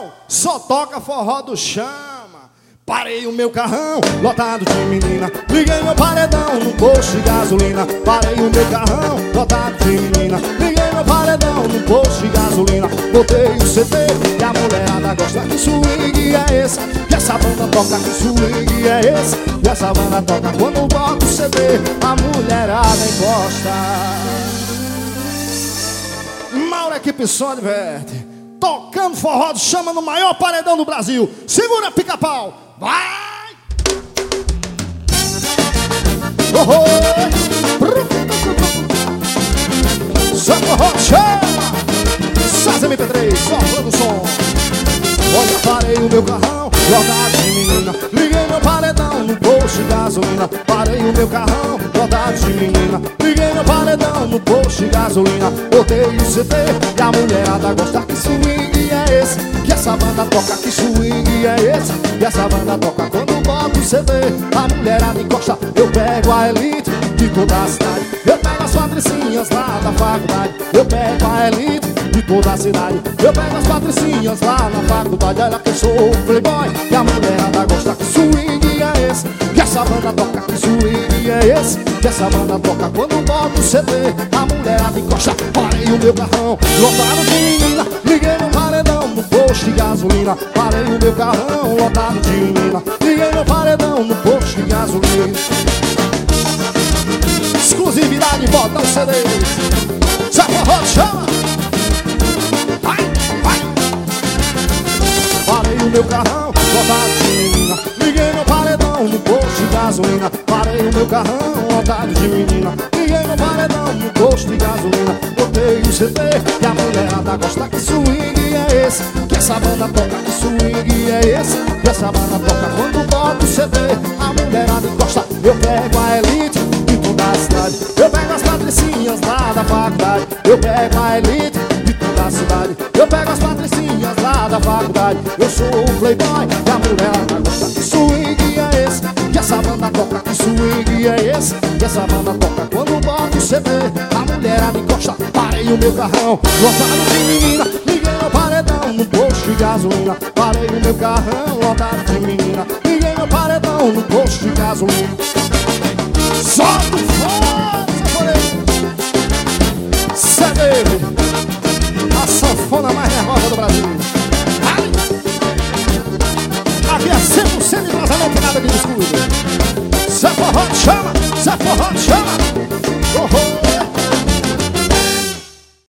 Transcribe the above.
Pica-Pau só toca forró do Chama. Parei o meu carrão lotado de menina, liguei meu paredão no posto de gasolina. Parei o meu carrão lotado de menina, liguei meu paredão no posto de gasolina. Botei o CD e a mulherada gosta. Que swing é esse? Que essa banda toca? Que swing é esse? Que essa banda toca? Quando bota o CD, a mulherada encosta. Mauro Equipe Som Verde, tocando forró do Chama no maior paredão do Brasil. Segura, Pica-Pau, vai! Oh, oh. Só forró do Chama, Saz MP3, soprando o som. Olha, parei o meu carrão lotado de menina, liguei meu paredão no posto de gasolina. Parei o meu carrão lotado de menina, liguei meu paredão no posto de gasolina. Botei o CD e a mulherada gosta. Que swing é esse? Que essa banda toca? Que swing é esse? Que essa banda toca? Quando bota o CD, a mulherada encosta. Eu pego a elite de toda a cidade, eu pego as patricinhas lá da faculdade. Eu pego a elite de toda a cidade, eu pego as patricinhas lá na faculdade. Olha que eu sou o playboy e a mulherada gosta. Que swing é esse? Que essa banda toca? Que swing é esse? Que essa banda toca? Quando bota o CD, a mulherada encosta. Parei o meu carrão lotado de menina, liguei meu paredão no posto de gasolina. Parei o meu carrão lotado de menina, liguei meu paredão no posto de gasolina. Exclusividade, bota o CD. Sai forró, chama! Vai, vai! Parei o meu carrão lotado de menina, liguei meu paredão no posto de gasolina. Parei o meu carrão lotado de menina, liguei meu paredão no posto de gasolina. Botei o CD e a mulherada gosta. Que swing é esse? Que essa banda toca? Que swing é esse? Que essa banda toca? Quando bota o CD, a mulherada encosta. Eu pego a elite de toda a cidade, eu pego as patricinhas lá da faculdade. Eu pego a elite de toda a cidade, eu pego as patricinhas lá da faculdade. Eu sou o playboy e a mulherada gosta. Que swing é esse? Que essa banda toca? Que swing é esse? Que essa banda toca? Quando bota o CD, a mulherada encosta. Parei o meu carrão lotado de menina, liguei meu paredão no posto de gasolina. Parei o meu carrão lotado de menina, liguei meu paredão no posto de gasolina. Solta o fogo, CD.